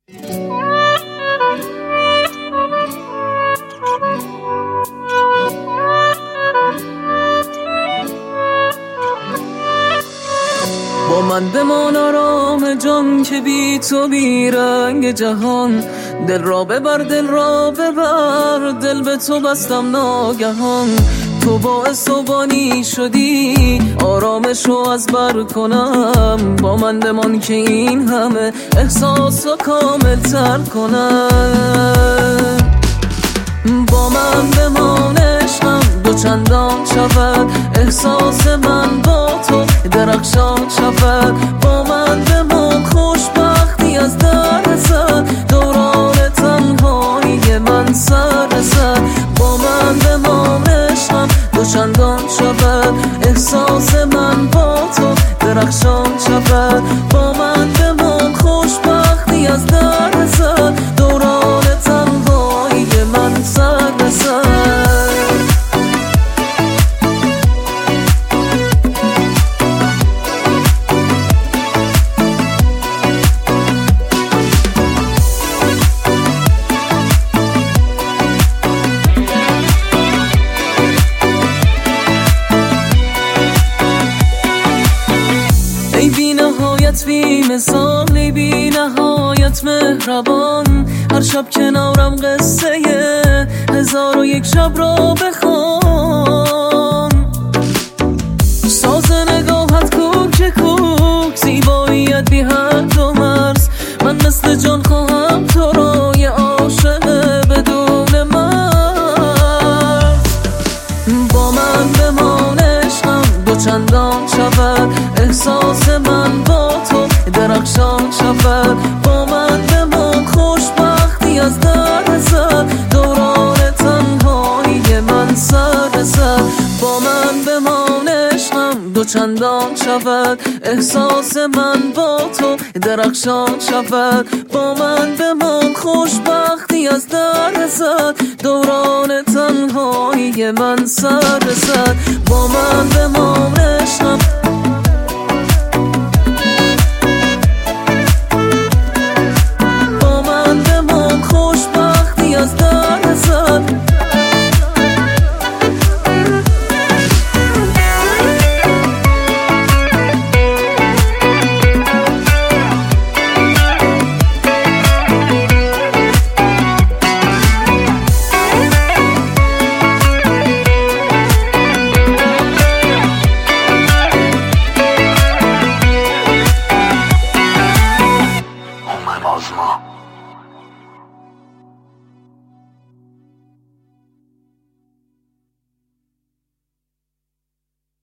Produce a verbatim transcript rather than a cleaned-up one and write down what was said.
با من بمان آرام جان که بی تو بی رنگ جهان. دل را ببر دل را ببر، دل به تو بستم ناگهان. تو باعث و بانی شدی آرامش رو از بر کنم. با من بمان که این همه احساس رو کامل تر کنم. با من بمان عشقم دو چندان شود، احساس من با تو درخشان شود. با من بمان خوشبختی از در رسد، دوران تنهایی من سر رسد. با من بمان عشقم دو چندان شود، احساس من با تو درخشان شود. با من بمان خوشبختی از در رسد، دوران تنهایی من سر رسد. ای بی نهایت بی مثال، ای بی نهایت مهربان. هر شب کنارم قصه هزار و یک شب را بخوان. ساز نگاهت کوک کوک، زیباییت بی حد و مرز. من مثل جان خواهم تو را، یه عاشق بدون مرز. با من بمان عشقم دو چندان شود، احساس من با تو درخشان شود. با من بمان خوشبختی از در رسد، دوران تنهایی من سر رسد. با من بمان عشقم دو چندان شود، احساس من با تو درخشان شود. با من بمان خوشبختی از در رسد، دوران تنهایی من سر رسد. با من بمان عشقم آزما